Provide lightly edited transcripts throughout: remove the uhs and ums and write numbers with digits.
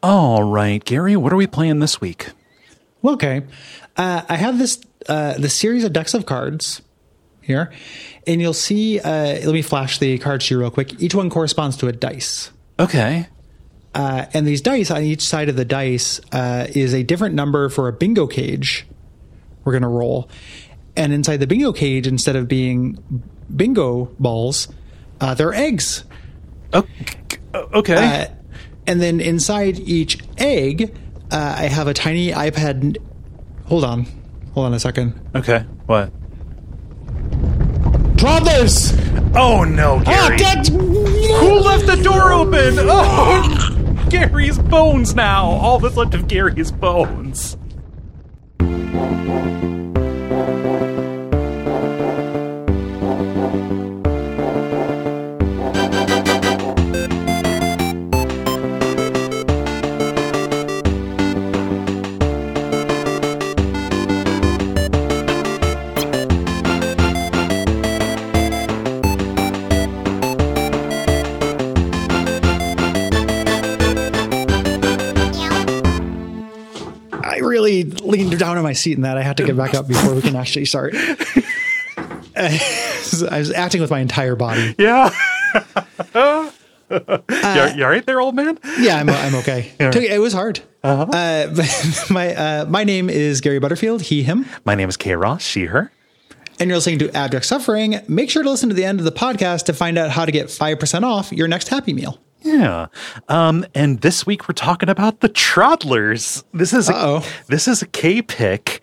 All right, Gary, what are we playing this week? Well, okay. I have this series of decks of cards here, and you'll see, let me flash the cards to you real quick. Each one corresponds to a dice. Okay. And these dice, on each side of the dice is a different number for a bingo cage we're going to roll. And inside the bingo cage, instead of being bingo balls, they're eggs. Okay. And then inside each egg, I have a tiny iPad. Hold on a second. Okay. What? Toddlers! Oh no, Gary! Who left the door open? Oh, Gary's bones now. All that's left of Gary's bones. Really leaned down on my seat in that I had to get back up before we can actually start. I was acting with my entire body. Yeah. You all right there, old man? Yeah, I'm okay. It was hard. My name is Gary Butterfield, he, him. My name is Kay Ross, she, her. And you're listening to Abject Suffering. Make sure to listen to the end of the podcast to find out how to get 5% off your next Happy Meal. Yeah. And this week we're talking about the Troddlers. This is a K pick.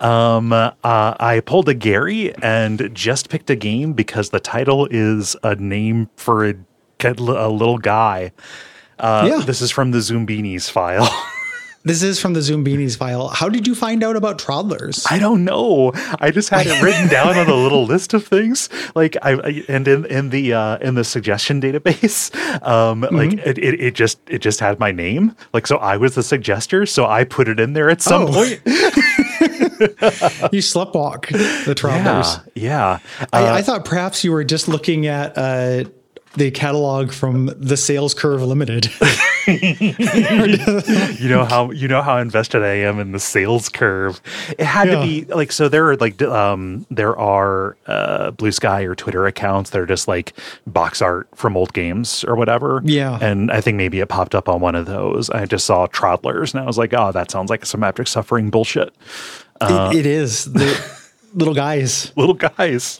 I pulled a Gary and just picked a game because the title is a name for a little guy. This is from the Zoombinis file. This is from the Zoombinis file. How did you find out about Troddlers? I don't know. I just had it written down on a little list of things. Like in the suggestion database, like it just had my name. Like, so I was the suggester, so I put it in there at some point. You sleptwalk the Troddlers. Yeah. I thought perhaps you were just looking at the catalog from the Sales Curve Limited. you know how invested I am in the Sales Curve. It had to be like, so there are Blue Sky or Twitter accounts that are just like box art from old games or whatever. Yeah. And I think maybe it popped up on one of those. I just saw Troddlers and I was like, oh, that sounds like some Abject Suffering bullshit. It is. The little guys. Little guys.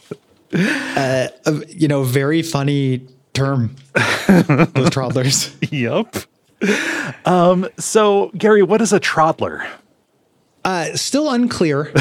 Very funny term. Those Troddlers. Yep. So Gary, what is a Troddler? Still unclear.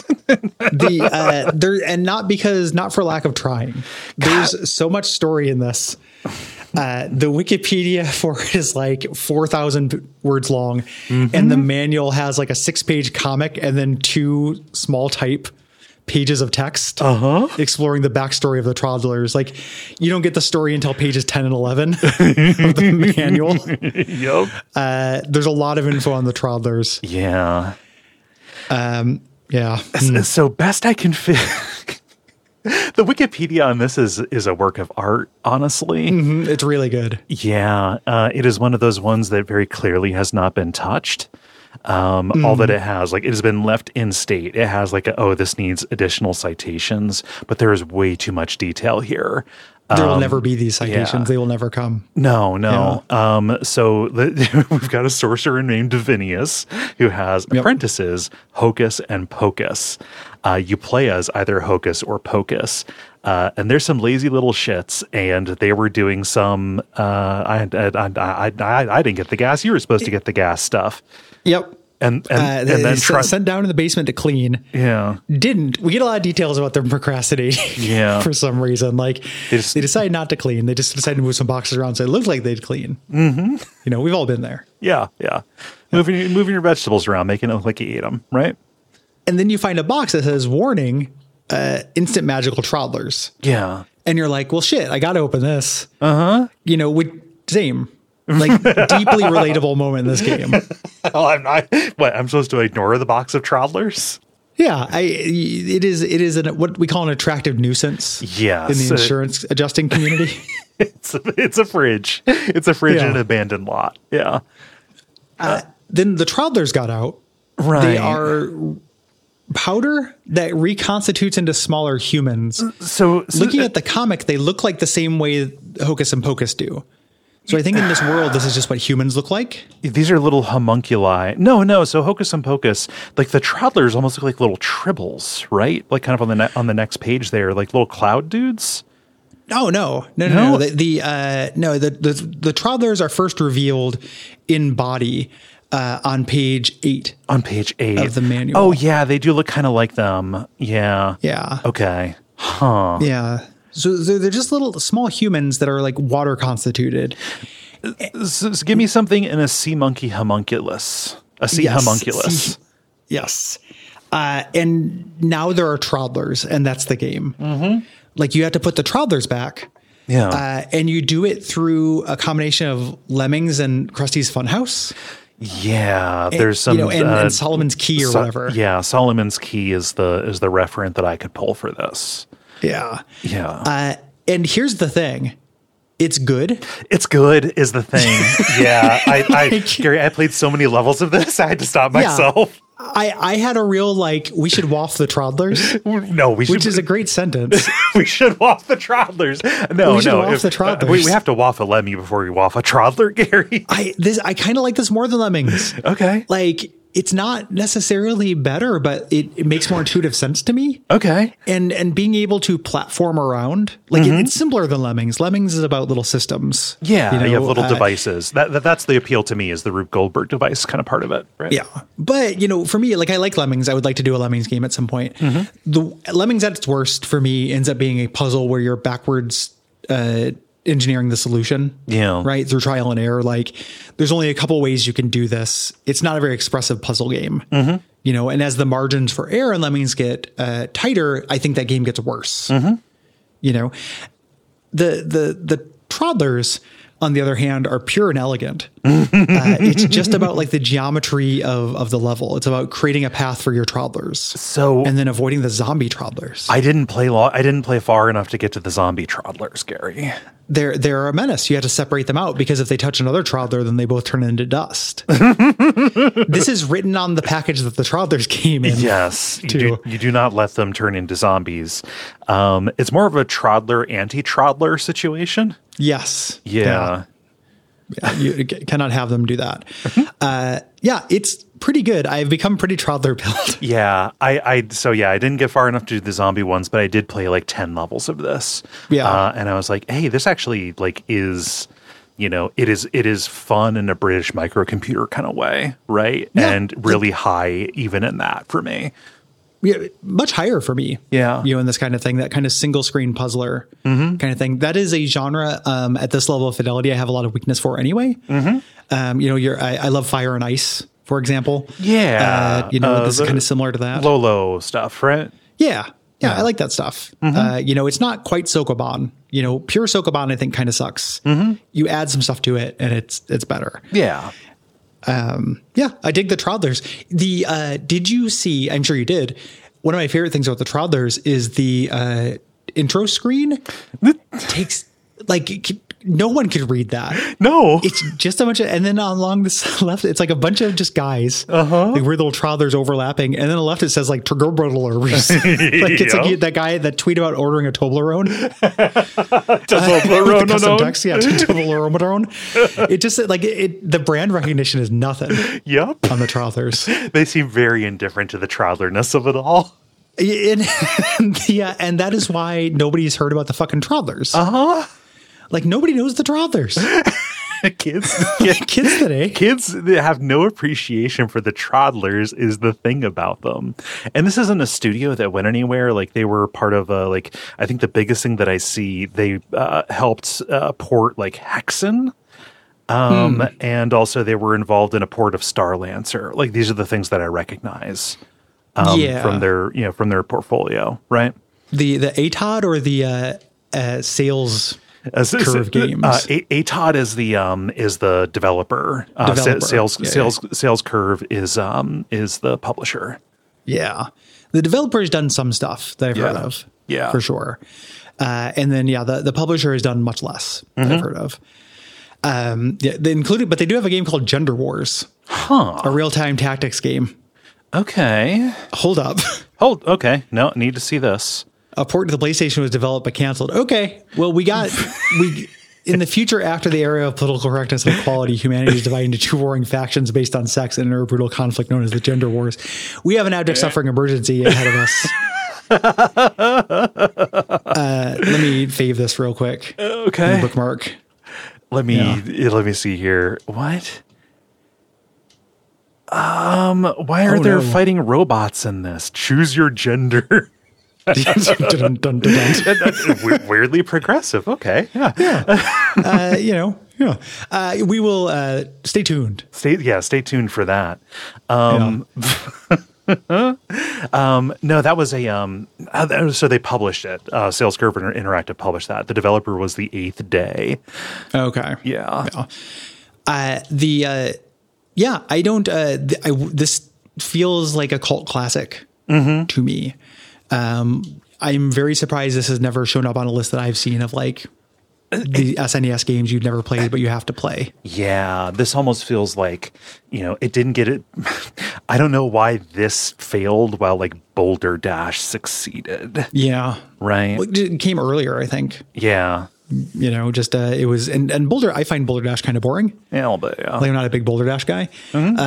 Not for lack of trying. There's so much story in this. The Wikipedia for it is like 4,000 words long, and the manual has like a 6-page comic and then 2 small type pages of text exploring the backstory of the Troddlers. Like, you don't get the story until pages 10 and 11 of the manual. Yep. There's a lot of info on the Troddlers. Yeah. Yeah. So best I can fit. The Wikipedia on this is a work of art, honestly. It's really good. Yeah. It is one of those ones that very clearly has not been touched. All that it has, like, it has been left in state. It has like, this needs additional citations, but there is way too much detail here. There will never be these citations. Yeah. They will never come. No. Yeah. So we've got a sorcerer named Divinius who has apprentices, Hocus and Pocus. You play as either Hocus or Pocus. And there's some lazy little shits, and they were doing some, I didn't get the gas. You were supposed to get the gas stuff. Yep. And then sent down to the basement to clean. Yeah. Didn't. We get a lot of details about them procrastinating. Yeah. For some reason. Like, they decided not to clean. They just decided to move some boxes around so it looked like they'd clean. Mm-hmm. We've all been there. Yeah. Moving your vegetables around, making it look like you ate them, right? And then you find a box that says, warning, instant magical Troddlers. Yeah. And you're like, well, shit, I got to open this. Same. Like, deeply relatable moment in this game. Well, I'm supposed to ignore the box of Troddlers? Yeah, it is what we call an attractive nuisance. Yes. In the insurance adjusting community. It's a fridge. It's a fridge in an abandoned lot. Yeah. Then the Travelers got out. Right. They are powder that reconstitutes into smaller humans. So looking at the comic, they look like the same way Hocus and Pocus do. So I think in this world, this is just what humans look like. These are little homunculi. No. So Hocus and Pocus, like the Travelers almost look like little tribbles, right? Like kind of on the next page there, like little cloud dudes. No. The Travelers are first revealed in body on page 8. On page 8 of the manual. Oh yeah, they do look kind of like them. Yeah. Yeah. Okay. Huh. Yeah. So they're just little small humans that are like water constituted. So give me something in a sea monkey homunculus. A sea homunculus. Yes. And now there are Travelers, and that's the game. Mm-hmm. Like you have to put the Travelers back. Yeah. And you do it through a combination of Lemmings and Krusty's Funhouse. Yeah, there's some, and Solomon's Key or whatever. Yeah, Solomon's Key is the referent that I could pull for this. Yeah. Yeah. And here's the thing. It's good. It's good is the thing. Yeah. Gary, I played so many levels of this. I had to stop myself. I had a real we should waff the Travelers. No, we should. Which is a great sentence. We should waff the Travelers. No. Waff the Travelers. We have to waff a Lemmy before we waff a Traveler, Gary. I kind of like this more than Lemmings. Okay. Like, it's not necessarily better, but it makes more intuitive sense to me. Okay. And being able to platform around, like it's simpler than Lemmings. Lemmings is about little systems. Yeah, you have little devices. That's the appeal to me, is the Rube Goldberg device kind of part of it. Right? Yeah. But, for me, I like Lemmings. I would like to do a Lemmings game at some point. Mm-hmm. The Lemmings at its worst for me ends up being a puzzle where you're backwards engineering the solution. Yeah. Right. Through trial and error. There's only a couple ways you can do this. It's not a very expressive puzzle game. Mm-hmm. And as the margins for error in Lemmings get tighter, I think that game gets worse. Mm-hmm. The Travelers, on the other hand, are pure and elegant. It's just about the geometry of the level. It's about creating a path for your Travelers. And then avoiding the zombie Travelers. I didn't play far enough to get to the zombie Travelers, Gary. They're a menace. You have to separate them out, because if they touch another Traveler, then they both turn into dust. This is written on the package that the Travelers came in. Yes. You do not let them turn into zombies. It's more of a Traveler anti-Traveler situation. Yes. Yeah. You cannot have them do that. It's pretty good. I've become pretty Traveler built. Yeah. I didn't get far enough to do the zombie ones, but I did play 10 levels of this. Yeah. And I was like, hey, this actually is, it is fun in a British microcomputer kind of way. Right. Yeah. And really high even in that for me. Yeah, much higher for me. Yeah. In this kind of thing, that kind of single screen puzzler kind of thing. That is a genre at this level of fidelity I have a lot of weakness for anyway. Mm-hmm. I love Fire and Ice, for example. Yeah. This is kind of similar to that. Lolo stuff, right? Yeah. Yeah, I like that stuff. Mm-hmm. It's not quite Sokoban. Pure Sokoban I think kind of sucks. Mm-hmm. You add some stuff to it and it's better. Yeah. I dig the Travelers. Did you see, I'm sure you did, one of my favorite things about the Travelers is the intro screen. Takes, no one could read that. No. It's just a bunch of, and then along this left, it's a bunch of just guys. Uh-huh. Weird little Travelers overlapping. And then on the left, it says Toblerone. It's that guy that tweet about ordering a Toblerone. Toblerone. Custom text. Yeah, Toblerone. It just, the brand recognition is nothing. Yep. On the Travelers. They seem very indifferent to the Travelerness of it all. And that is why nobody's heard about the fucking Travelers. Uh-huh. Nobody knows the Travelers. Kids today. Kids that have no appreciation for the Travelers is the thing about them. And this isn't a studio that went anywhere. They were part of I think the biggest thing that I see, they helped port Hexen. And also they were involved in a port of Starlancer. These are the things that I recognize from their portfolio, right? The ATOD or the Sales Curve Games. ATOD is the developer. Sales Curve is the publisher. Yeah, the developer has done some stuff that I've heard of. Yeah, for sure. And then the publisher has done much less that I've heard of. They included, but they do have a game called Gender Wars. A real-time tactics game. Okay. Hold up. Okay. No, need to see this. A port to the PlayStation was developed but canceled. Okay. Well, we in the future, after the era of political correctness and equality, humanity is divided into two warring factions based on sex and a brutal conflict known as the gender wars. We have an abject suffering emergency ahead of us. Let me fave this real quick. Okay. Bookmark. Let me see here. What? Why are there fighting robots in this? Choose your gender. Dun, dun, dun, dun. Weirdly progressive. Okay. Yeah. We will stay tuned. Stay tuned for that. No, that was so they published it. Sales Curve Interactive published that. The developer was the Eighth Day. Okay. Yeah. I don't, this feels like a cult classic to me. I'm very surprised this has never shown up on a list that I've seen of like the SNES games you've never played, but you have to play. Yeah. This almost feels like, it didn't get it. I don't know why this failed while like Boulder Dash succeeded. Yeah. Right. Well, it came earlier, I think. Yeah. It was, and Boulder, I find Boulder Dash kind of boring. Yeah, a little bit, yeah. Like I'm not a big Boulder Dash guy.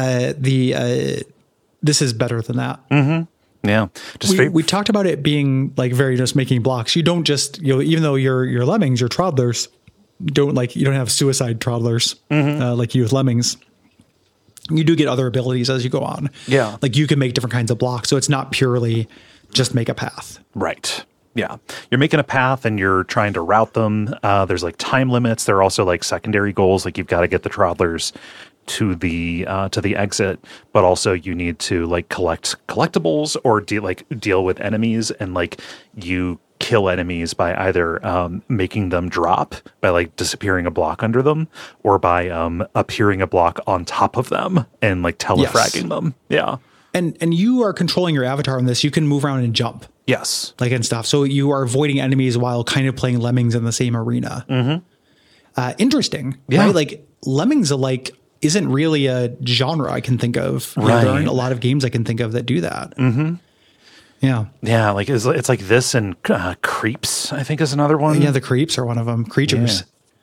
This is better than that. Mm-hmm. Yeah. We talked about it being like very just making blocks. You don't just, even though your lemmings, your toddlers you don't have suicide toddlers like you with lemmings. You do get other abilities as you go on. Yeah. Like you can make different kinds of blocks. So it's not purely just make a path. Right. Yeah. You're making a path and you're trying to route them. There's like time limits. There are also like secondary goals. Like you've got to get the toddlers to the exit, but also you need to like collect collectibles or deal with enemies, and like you kill enemies by either making them drop by like disappearing a block under them, or by appearing a block on top of them and like telefragging them. Yeah. And you are controlling your avatar in this. You can move around and jump. Yes. Like and stuff. So you are avoiding enemies while kind of playing lemmings in the same arena. Mm-hmm. Interesting. Yeah. Right? Like lemmings are isn't really a genre I can think of. Right. There aren't a lot of games I can think of that do that. Mm-hmm. Yeah. Yeah. Like it's like this, and Creeps, I think, is another one. Yeah. The Creeps are one of them. Creatures.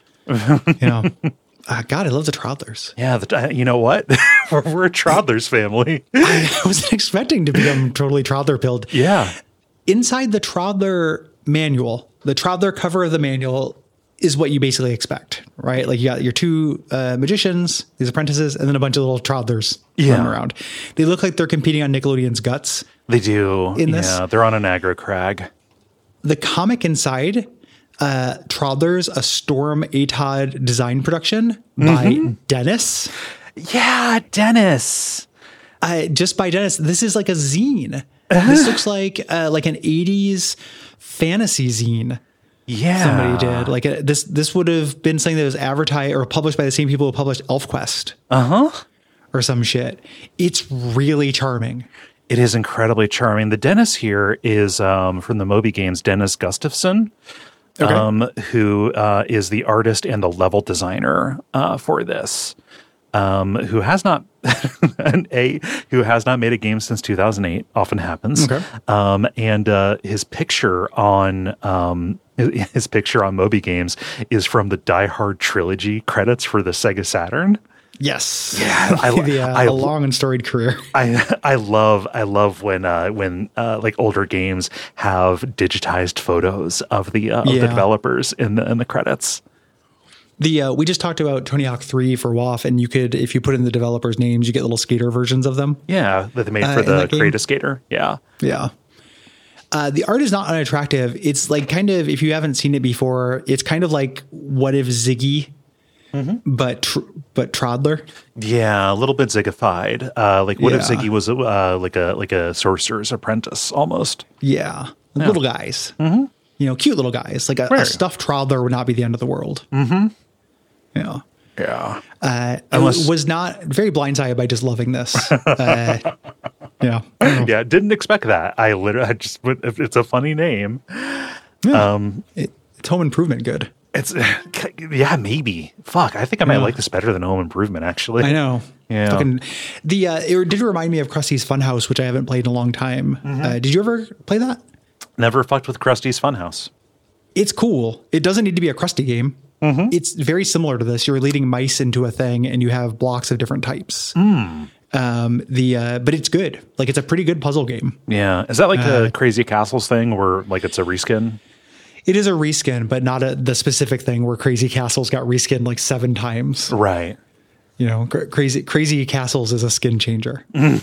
Yeah. God, I love the Toddlers. Yeah. You know what? we're a Toddlers family. I wasn't expecting to become totally Toddler pilled. Yeah. Inside the Toddler manual, the Toddler cover of the manual is what you basically expect, right? Like you got your two magicians, these apprentices, and then a bunch of little toddlers running around. They look like they're competing on Nickelodeon's Guts. They do. In this. Yeah, they're on an aggro crag. The comic inside, Toddlers, a Storm Atod design production by Dennis. Yeah, Dennis. Just by Dennis. This is like a zine. This looks like an 80s fantasy zine. Yeah, somebody did like this would have been something that was advertised or published by the same people who published ElfQuest, or some shit. It's really charming. It is incredibly charming. The Dennis here is from the Moby Games, Dennis Gustafson, who is the artist and the level designer for this. Who has not who has not made a game since 2008. Often happens. Okay. And his picture on Moby Games is from the Die Hard trilogy credits for the Sega Saturn. Yes. Yeah. A long and storied career. I love when like older games have digitized photos of the developers in the credits. We just talked about Tony Hawk 3 for WoF, and you could, if you put in the developers' names, you get little skater versions of them. Yeah, that they made for the Create a Skater. Yeah. Yeah. The art is not unattractive. It's like kind of, if you haven't seen it before, it's kind of like What If Ziggy, but Toddler. Yeah, a little bit ziggified. Like What If Ziggy was like a sorcerer's apprentice almost. Yeah. Little guys. Mm-hmm. Cute little guys. Like a stuffed Toddler would not be the end of the world. Mm-hmm. Yeah. Yeah. I was not very blindsided by just loving this. Yeah. Yeah. Didn't expect that. It's a funny name. Yeah. It's Home Improvement good. It's yeah, maybe. Fuck, I think I might like this better than Home Improvement, actually. I know. Yeah. It did remind me of Krusty's Funhouse, which I haven't played in a long time. Did you ever play that? Never fucked with Krusty's Funhouse. It's cool. It doesn't need to be a Krusty game. It's very similar to this. You're leading mice into a thing, and you have blocks of different types. But it's good. Like, it's a pretty good puzzle game. Yeah. Is that like the Crazy Castles thing where like it's a reskin? It is a reskin, but not the specific thing where Crazy Castles got reskinned like 7 times. Right. You know, Crazy Castles is a skin changer because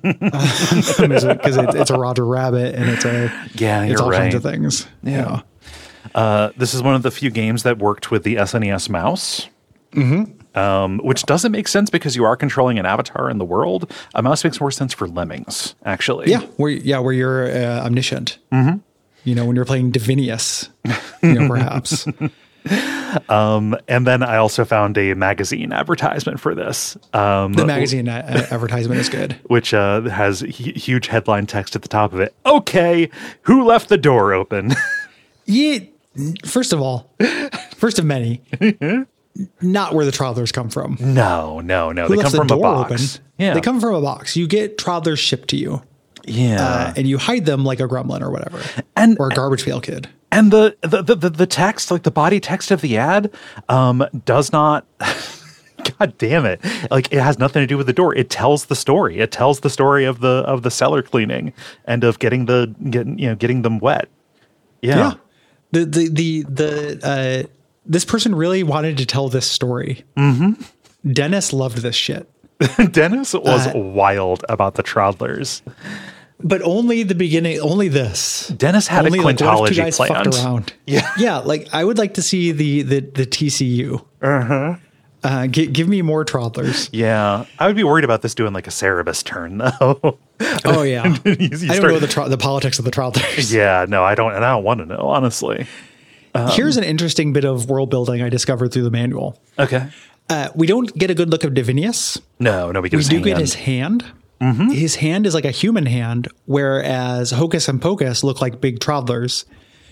it's a Roger Rabbit and it's all kinds of things. Yeah. This is one of the few games that worked with the SNES mouse. Which doesn't make sense because you are controlling an avatar in the world. A mouse makes more sense for Lemmings, actually. Yeah, where you're omniscient. You know, when you're playing Divinius, perhaps. And then I also found a magazine advertisement for this. The magazine advertisement is good. Which has huge headline text at the top of it. Okay, who left the door open? Yeah, first of many. Not where the Travelers come from. No. They come from a box. Open? Yeah. They come from a box. You get Travelers shipped to you. Yeah. And you hide them like a gremlin or whatever. Or a garbage pail kid. And the text, like the body text of the ad, does not God damn it. Like, it has nothing to do with the door. It tells the story. It tells the story of the cellar cleaning and of getting them wet. Yeah. This person really wanted to tell this story. Dennis loved this shit. Dennis was wild about the Travelers. But only the beginning, only this. Dennis had only a quintology planned. Around. Yeah. Like, I would like to see the TCU. Give me more Travelers. Yeah. I would be worried about this doing like a Cerebus turn, though. Oh, yeah. I don't know the politics of the Travelers. Yeah, no, I don't. And I don't want to know, honestly. Here's an interesting bit of world building I discovered through the manual. Okay. We don't get a good look of Divinius. No, we get his hand. We do get his hand. His hand is like a human hand, whereas Hocus and Pocus look like big Travelers.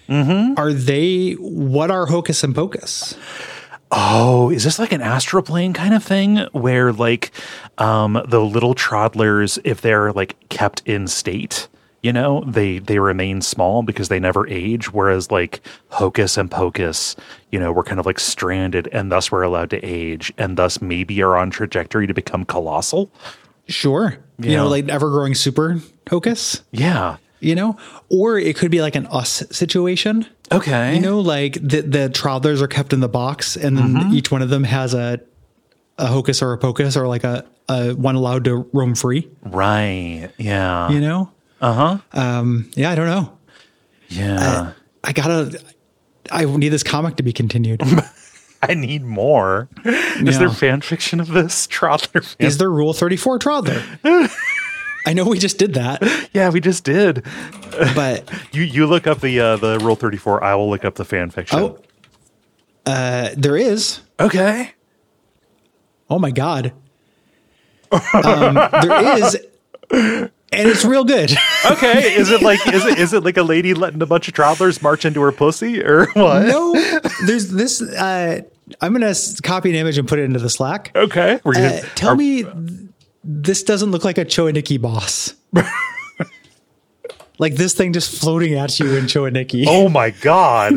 What are Hocus and Pocus? Oh, is this like an astral plane kind of thing where like the little Travelers, if they're like kept in state, they remain small because they never age, whereas like Hocus and Pocus, we're kind of like stranded and thus we're allowed to age and thus maybe are on trajectory to become colossal. Sure. Like ever-growing super Hocus. Yeah. Or it could be like an Us situation. Okay. Like the Travelers are kept in the box and then each one of them has a Hocus or a Pocus or like a one allowed to roam free. Right. Yeah. Yeah, I don't know. Yeah. I need this comic to be continued. I need more. Is there fan fiction of this Traveler? Is there Rule 34 Traveler? I know we just did that. Yeah, we just did. But you look up the Rule 34. I will look up the fan fiction. Oh, there is. Okay. Oh my God. There is. And it's real good. Okay. Is it like a lady letting a bunch of Travelers march into her pussy or what? No, there's this. I'm going to copy an image and put it into the Slack. Okay. Tell me this doesn't look like a Choaniki boss. Like this thing just floating at you in Choaniki. Oh my God.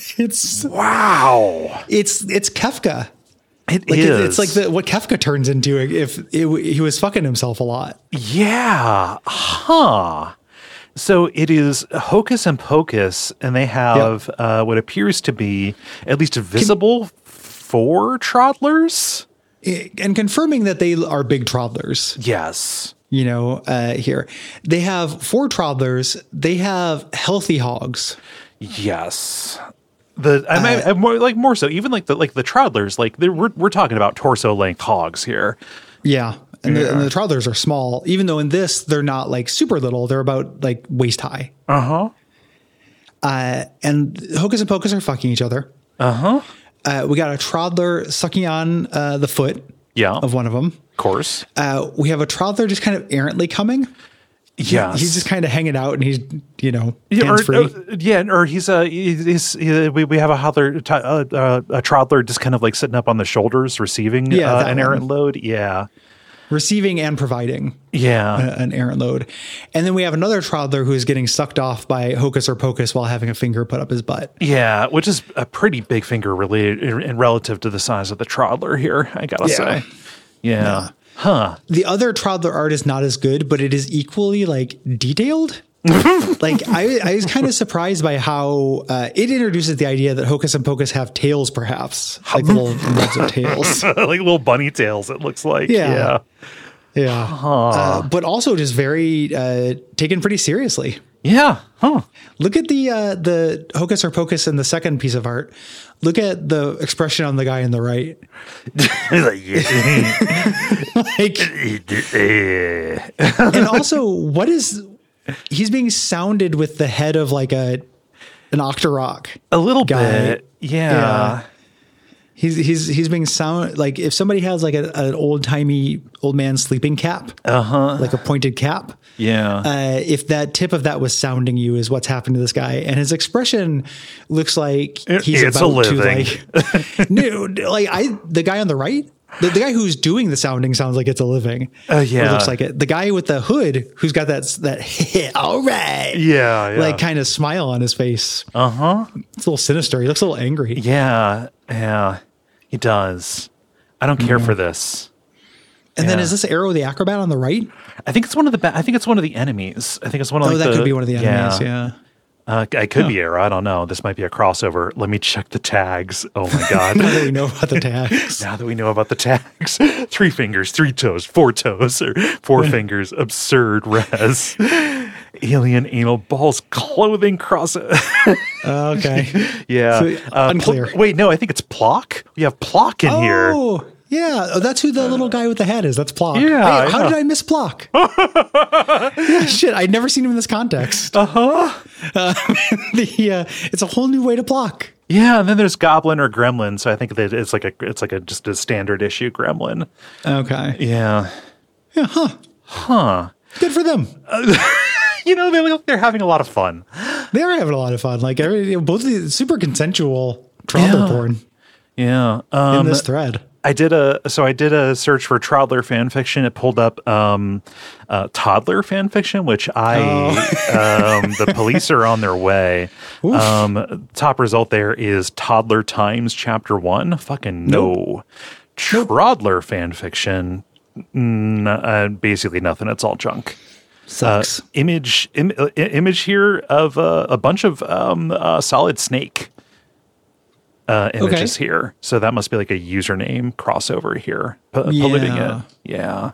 Wow. It's Kefka. It's like what Kefka turns into if he was fucking himself a lot. Yeah. Huh. So it is Hocus and Pocus, and they have what appears to be at least visible 4 Travelers. And confirming that they are big Travelers. Yes. Here. They have 4 Travelers. They have healthy hogs. Yes. More so, even like the Travelers, like we're talking about torso length hogs here. Yeah. And the Travelers are small, even though in this they're not like super little. They're about like waist high. And Hocus and Pocus are fucking each other. We got a Traveler sucking on the foot of one of them. Of course. We have a Traveler just kind of errantly coming. Yes. He's just kind of hanging out, and he's, Yeah, hands free. or we have a Troddler just kind of like sitting up on the shoulders, receiving an errant load. Yeah. Receiving and providing an errant load. And then we have another Troddler who's getting sucked off by Hocus or Pocus while having a finger put up his butt. Yeah, which is a pretty big finger really in relative to the size of the Troddler here, I gotta say. Yeah. Huh. The other Troddler art is not as good, but it is equally like detailed. Like I was kind of surprised by how it introduces the idea that Hocus and Pocus have tails, perhaps like little nubs of tails, like little bunny tails. It looks like, yeah. But also just very taken pretty seriously. Yeah. Huh. Look at the Hocus or Pocus in the second piece of art. Look at the expression on the guy on the right. And also, he's being sounded with the head of like an Octorok. A little guy. Bit. Yeah. He's being sound like if somebody has like an old man sleeping cap, like a pointed cap. Yeah. If that tip of that was sounding you is what's happened to this guy, and his expression looks like he's about to like, no, like the guy on the right, the guy who's doing the sounding sounds like it's a living. Yeah. It looks like it. The guy with the hood who's got that all right. Yeah. Like kind of smile on his face. It's a little sinister. He looks a little angry. Yeah. Yeah. He does. I don't care for this. And then is this Arrow the Acrobat on the right? I think it's one of the. I think it's one of the enemies. I think it's one of. That could be one of the enemies. Yeah. I could be Arrow. I don't know. This might be a crossover. Let me check the tags. Oh my god! Now that we know about the tags. 3 fingers, 3 toes, 4 toes, or 4 fingers. Absurd res. Alien anal balls clothing cross. Okay. Yeah. So, unclear. Wait, no. I think it's Plock. We have Plock in here. Oh. Yeah, that's who the little guy with the hat is. That's Plock. Yeah, hey, how did I miss Plock? Shit, I'd never seen him in this context. It's a whole new way to Plock. Yeah, and then there's Goblin or Gremlin. So I think that it's like just a standard issue Gremlin. Okay. Yeah. Yeah. Huh. Good for them. They're having a lot of fun. They are having a lot of fun. Like both of the super consensual Troddler porn. Yeah. In this thread. I did a search for Troddler fan fiction. It pulled up toddler fan fiction, which the police are on their way. Top result there is Toddler Times Chapter 1. Fucking no. Troddler fan fiction. Basically nothing. It's all junk. Sucks. Image here of a bunch of Solid Snake. Images here, so that must be like a username crossover here. Polluting it, yeah.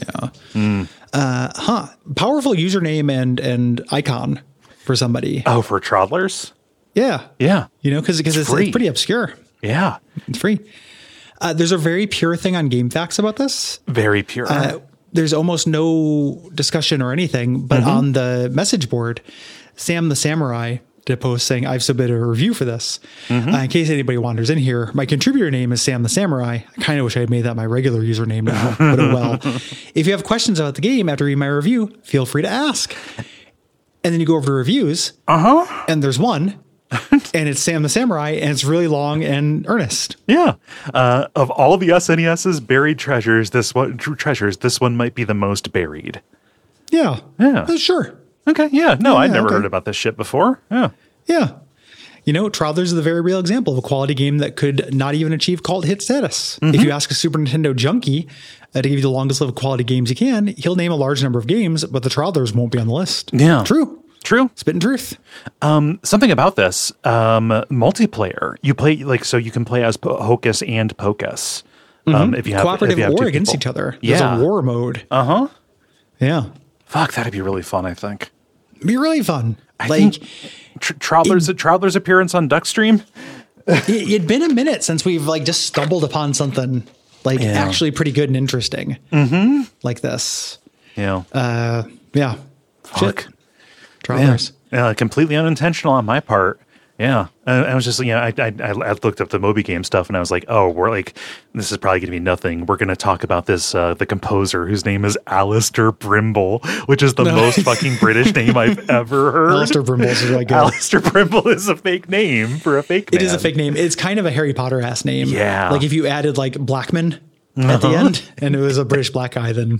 Powerful username and icon for somebody. Oh, for Troddlers, yeah. Because it's pretty obscure. Yeah, it's free. There's a very pure thing on GameFAQs about this. Very pure. There's almost no discussion or anything, but on the message board, Sam the Samurai did a post saying, I've submitted a review for this. In case anybody wanders in here, my contributor name is Sam the Samurai. I kind of wish I had made that my regular username now, but oh well. If you have questions about the game after reading my review, feel free to ask. And then you go over to reviews, and there's one, and it's Sam the Samurai, and it's really long and earnest. Yeah. Of all the SNES's buried treasures, this one might be the most buried. Yeah. Sure. Okay, yeah. No, I'd never heard about this shit before. Yeah. Troddlers is the very real example of a quality game that could not even achieve cult hit status. If you ask a Super Nintendo junkie to give you the longest lived quality games he can, he'll name a large number of games, but the Troddlers won't be on the list. Yeah. True. Spitting truth. Something about this, multiplayer. You play, so you can play as Hocus and Pocus. If you have cooperative if you have or against each other. Yeah. There's a war mode. Yeah. Fuck, that'd be really fun, I think. It'd be really fun. I think Troddler's appearance on Duckstream. It'd been a minute since we've just stumbled upon something actually pretty good and interesting like this. Yeah. Yeah. Fuck. Troddlers. Yeah. Completely unintentional on my part. Yeah, and I was just, I looked up the Moby Game stuff, and I was like, oh, we're like, this is probably going to be nothing. We're going to talk about this, the composer whose name is Alistair Brimble, which is the most fucking British name I've ever heard. Alistair Brimble is like Alistair Brimble is a fake name for a fake man. It is a fake name. It's kind of a Harry Potter-ass name. Yeah. Like if you added like Blackman at the end, and it was a British black guy, then.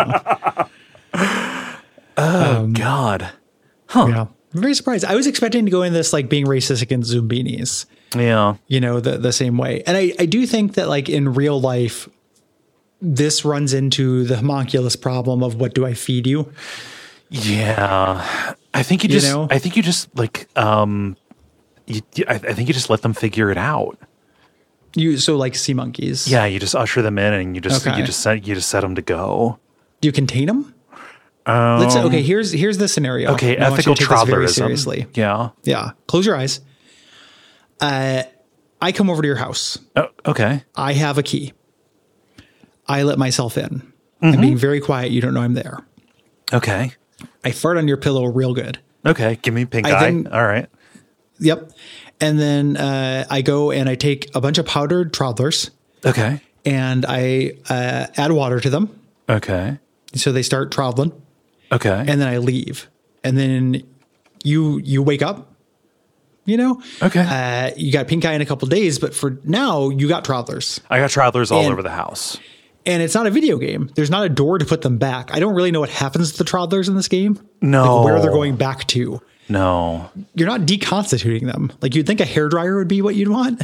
God. Huh. Yeah. I'm very surprised. I was expecting to go in this like being racist against Zumbinis. Yeah. The same way. And I do think that like in real life, this runs into the homunculus problem of what do I feed you? Yeah. I think you just I think you just let them figure it out. So like sea monkeys. Yeah, you just usher them in and you just set them to go. Do you contain them? Here's the scenario. Okay, ethical travelerism. Very seriously. Yeah. Yeah. Close your eyes. I come over to your house. Oh, okay. I have a key. I let myself in. I'm being very quiet. You don't know I'm there. Okay. I fart on your pillow real good. Okay. Give me pink eye. All right. Yep. And then I go and I take a bunch of powdered travelers. Okay. And I add water to them. Okay. So they start traveling. Okay. And then I leave. And then you wake up, Okay. You got pink eye in a couple of days, but for now you got travelers. I got travelers all over the house. And it's not a video game. There's not a door to put them back. I don't really know what happens to the travelers in this game. No. Like where they're going back to. No. You're not deconstituting them. Like you'd think a hairdryer would be what you'd want.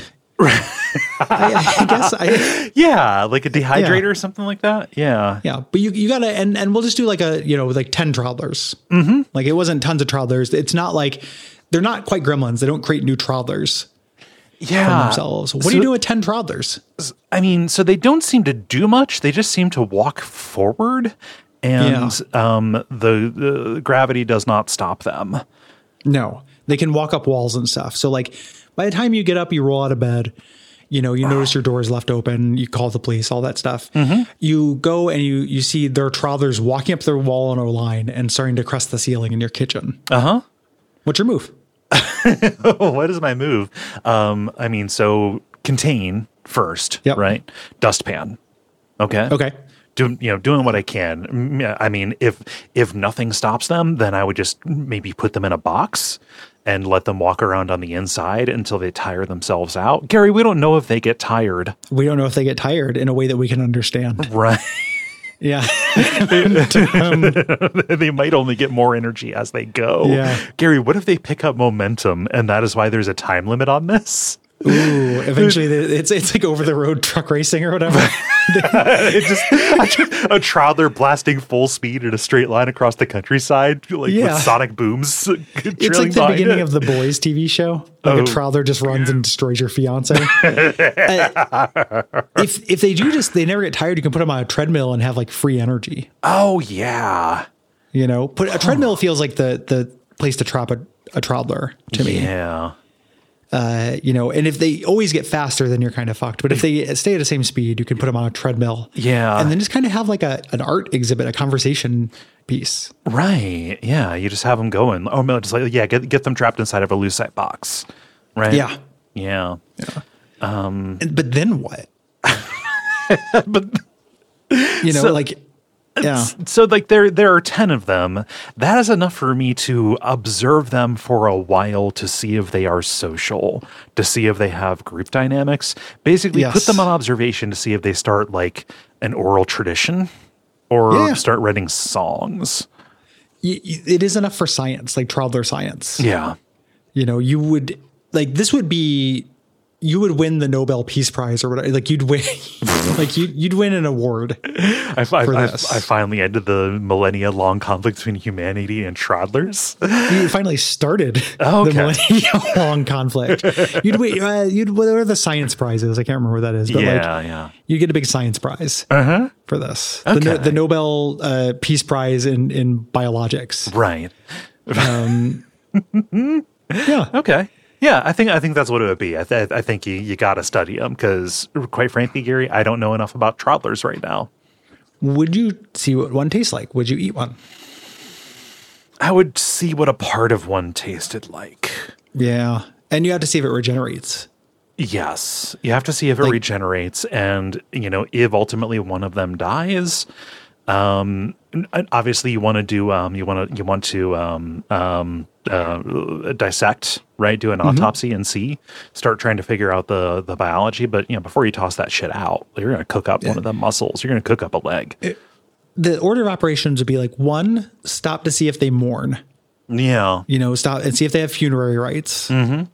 I guess. Yeah, like a dehydrator or something like that. Yeah. Yeah. But you gotta, and we'll just do like like 10 travelers. Mm-hmm. Like it wasn't tons of travelers. It's not like, they're not quite gremlins. They don't create new travelers. Yeah. From themselves. What do you do with 10 travelers? I mean, so they don't seem to do much. They just seem to walk forward, and the gravity does not stop them. No, they can walk up walls and stuff. So like by the time you get up, you roll out of bed, you notice your door is left open, you call the police, all that stuff. Mm-hmm. You go and you see their travelers walking up their wall in a line and starting to crust the ceiling in your kitchen. Uh-huh. What's your move? What is my move? So contain first, right? Dustpan. Okay. Okay. Doing what I can. I mean, if nothing stops them, then I would just maybe put them in a box and let them walk around on the inside until they tire themselves out. Gary, we don't know if they get tired. We don't know if they get tired in a way that we can understand. Right. Yeah. They might only get more energy as they go. Yeah. Gary, what if they pick up momentum and that is why there's a time limit on this? Ooh, eventually it's like over the road truck racing or whatever. It's just a traveler blasting full speed in a straight line across the countryside, with sonic booms. It's like the beginning of the Boys TV show. Like a traveler just runs and destroys your fiance. If they do they never get tired, you can put them on a treadmill and have like free energy. Oh yeah. Put a treadmill feels like the place to trap a traveler to me. Yeah. And if they always get faster, then you're kind of fucked. But if they stay at the same speed, you can put them on a treadmill. Yeah. And then just kind of have like an art exhibit, a conversation piece. Right. Yeah. You just have them going. Oh, no, just like, get them trapped inside of a lucite box. Right. Yeah. Yeah. But then what? So like there are 10 of them. That is enough for me to observe them for a while to see if they are social, to see if they have group dynamics. Basically, put them on observation to see if they start like an oral tradition or start writing songs. It is enough for science, like traveler science. Yeah. You would you would win the Nobel Peace Prize or whatever. Like you'd win, you'd win an award. I finally ended the millennia-long conflict between humanity and travelers. You finally started the millennia-long conflict. You'd win. What are the science prizes? I can't remember what that is. But you get a big science prize for this. Okay. The Nobel Peace Prize in biologics. Right. Yeah. Okay. Yeah, I think that's what it would be. I think you got to study them because, quite frankly, Gary, I don't know enough about travelers right now. Would you see what one tastes like? Would you eat one? I would see what a part of one tasted like. Yeah. And you have to see if it regenerates. Yes, you have to see if it regenerates, and if ultimately one of them dies, obviously you want to do dissect, right? Do an autopsy and start trying to figure out the biology. But before you toss that shit out, you're going to cook up one of the muscles. You're going to cook up a leg. The order of operations would be like, 1, stop to see if they mourn. Yeah, stop and see if they have funerary rites. Then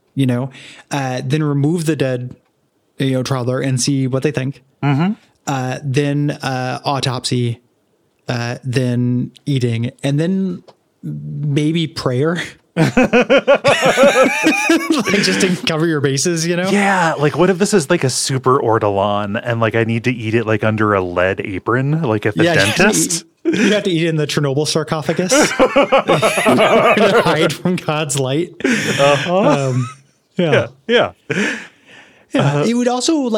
remove the dead, traveler and see what they think. Then autopsy, then eating, and then maybe prayer. Like just to cover your bases, Yeah, like what if this is like a super ortolan and like I need to eat it like under a lead apron, like at the dentist? You have to eat it in the Chernobyl sarcophagus to hide from God's light. Yeah. It would also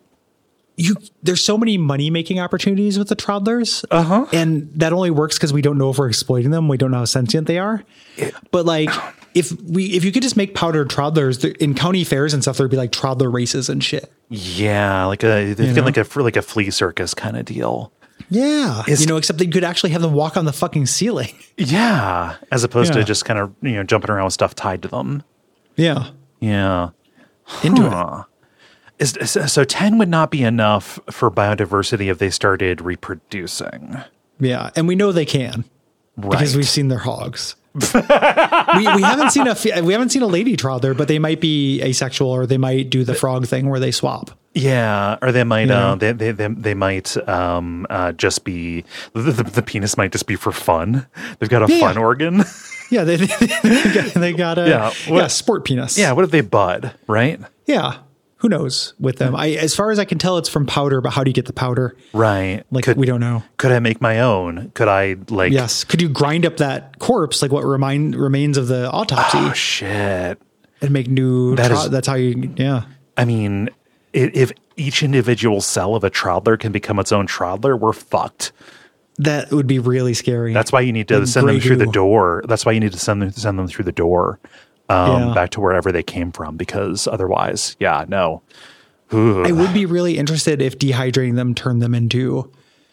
there's so many money making opportunities with the Travelers. And that only works because we don't know if we're exploiting them. We don't know how sentient they are. But if you could just make powdered Travelers in county fairs and stuff, there'd be like Traveler races and shit. Yeah. Like a flea circus kind of deal. Yeah. Except they could actually have them walk on the fucking ceiling. Yeah. As opposed to just kind of, jumping around with stuff tied to them. Yeah. Yeah. Into it. So 10 would not be enough for biodiversity if they started reproducing. Yeah, and we know they can, because we've seen their hogs. we haven't seen a lady Traveler, but they might be asexual, or they might do the frog thing where they swap. Yeah, or they might they might just be the penis might just be for fun. They've got a fun organ. Yeah, they got a sport penis. Yeah, what if they bud, right? Yeah. Who knows with them? As far as I can tell, it's from powder, but how do you get the powder? Right. We don't know. Could I make my own? Could I Yes. Could you grind up that corpse, like what remains of the autopsy? Oh, shit. And make new, that's how you, I mean, if each individual cell of a Traveler can become its own Traveler, we're fucked. That would be really scary. That's why you need to send them through the door. That's why you need to send them through the door. Back to wherever they came from, because otherwise, no. Ooh. I would be really interested if dehydrating them turned them into.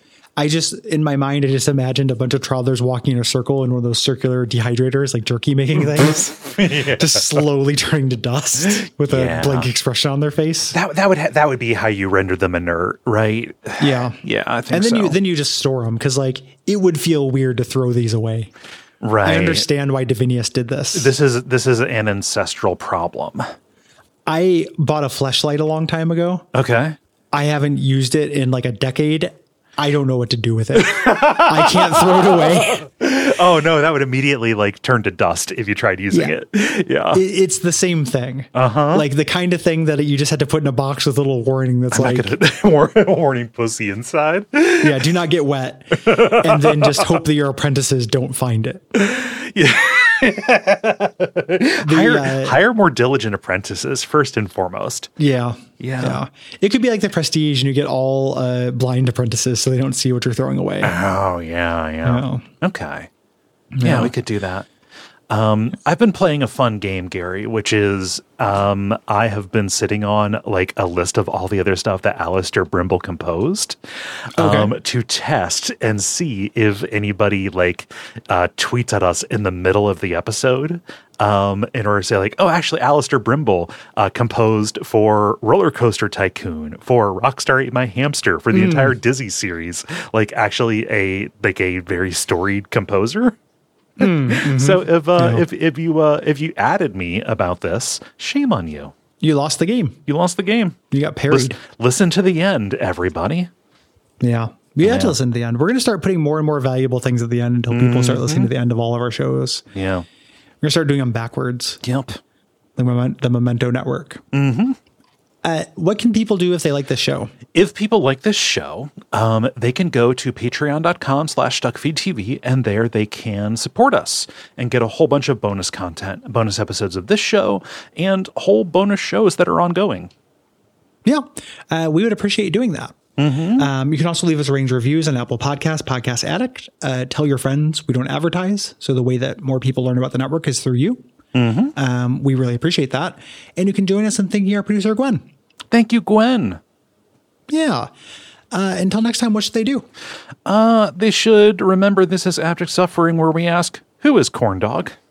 In my mind, I just imagined a bunch of Travelers walking in a circle in one of those circular dehydrators, like jerky making things, just slowly turning to dust with a blank expression on their face. That would be how you render them inert, right? Yeah, yeah, I think. And then you just store them, because it would feel weird to throw these away. Right. I understand why Divinius did this. This is an ancestral problem. I bought a fleshlight a long time ago. Okay. I haven't used it in a decade. I don't know what to do with it. I can't throw it away. Oh no, that would immediately turn to dust if you tried using it. Yeah. It's the same thing. Like the kind of thing that you just had to put in a box with a little warning that's warning pussy inside. Yeah, do not get wet. And then just hope that your apprentices don't find it. Yeah. Hire more diligent apprentices first and foremost. Yeah. It could be like the Prestige, and you get all blind apprentices so they don't see what you're throwing away. Oh, yeah. Okay. Yeah, we could do that. I've been playing a fun game, Gary, which is I have been sitting on a list of all the other stuff that Alistair Brimble composed to test and see if anybody tweets at us in the middle of the episode in order to say oh, actually, Alistair Brimble composed for Roller Coaster Tycoon, for Rockstar Ate My Hamster, for the entire Dizzy series, actually a very storied composer. So if you added me about this, shame on you. You lost the game. You got parried. Listen to the end, everybody. Yeah. You have to listen to the end. We're going to start putting more and more valuable things at the end until people start listening to the end of all of our shows. Yeah. We're going to start doing them backwards. Yep. The Memento Network. Mm-hmm. What can people do if they like this show? If people like this show, they can go to patreon.com/StuckFeedTV, and there they can support us and get a whole bunch of bonus content, bonus episodes of this show, and whole bonus shows that are ongoing. Yeah, we would appreciate you doing that. Mm-hmm. You can also leave us a range of reviews on Apple Podcasts, Podcast Addict. Tell your friends we don't advertise, so the way that more people learn about the network is through you. We really appreciate that. And you can join us in thanking our producer, Gwen. Thank you, Gwen. Yeah. Until next time, what should they do? They should remember this is Abject Suffering, where we ask, who is Corn Dog?